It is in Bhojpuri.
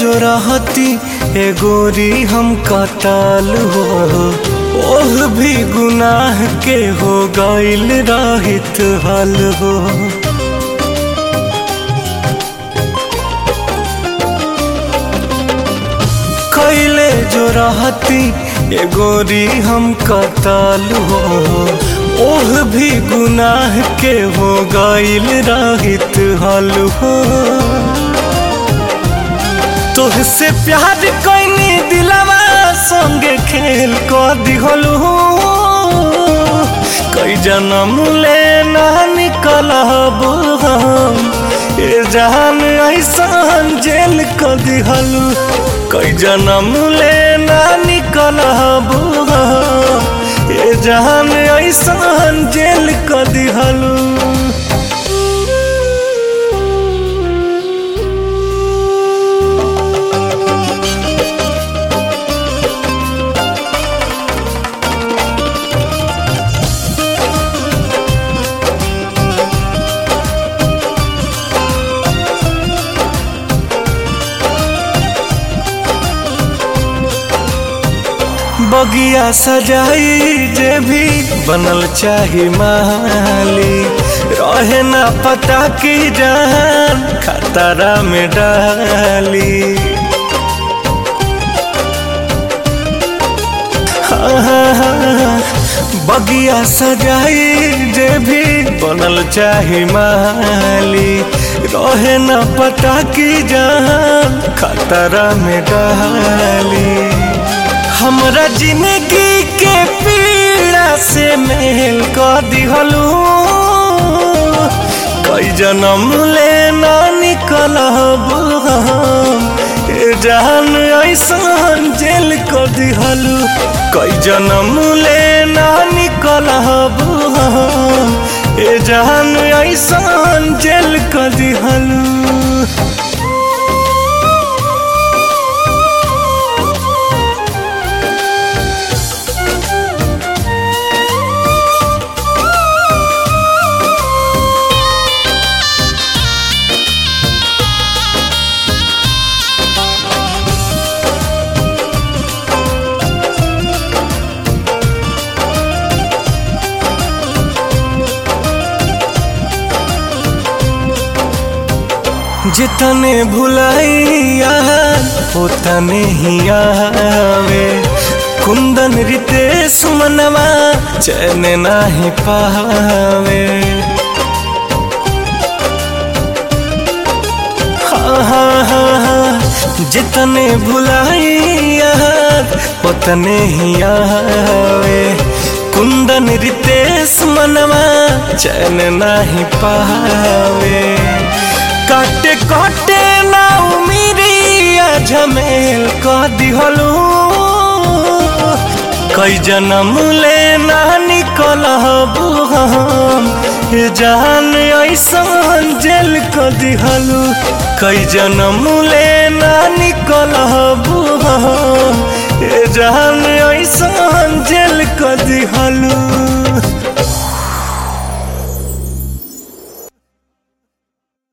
जो रहती ए गोरी हम कताल हो, ओह भी गुनाह के हो गइल रहित हल हो। कैले जो रहती ए गोरी हम कताल हो, ओह भी गुनाह के हो गइल रहित हल हो। तोहसे प्यार कैनी दिलवा संगे खेल क दिहलू, कई जन्म ले ना निकलब हम, ए जान ऐसन जेल क दिहलू। कई जन्म ले ना निकलब हम, ए जान ऐसन जेल क दिहलू। बगिया सजाई जे भी बनल चाही माली, रहे ना पता की जान खतरा में डाली। बगिया सजाई जे भी बनल चाही माली, रहे ना पता की जान खतरा में डाली। हमरा जिंदगी के पीड़ा से मेल कर दिहलू, कई जन्म ले ना निकलब हम, ए जान ऐसन जेल कर दिहलू। कई जन्म ले ना निकलब हम, ए जान ऐसन जेल कर दिहलू। जितने भुलाइया उतने ही आवे, कुंदन रितेश मनवा चैन नहीं पावे। जितने भुलाइया उतने ही आवे, कुंदन रितेश मनवा चैन नहीं पावे। काटे काटे ना उमिरिया झमेल क दिहलू, कई जन्म ले ना निकलब हम, ए जान ऐसन जेल क दिहलू। कई जन्म ले ना निकलब हम, ए जान ऐसन जेल क दिहलू।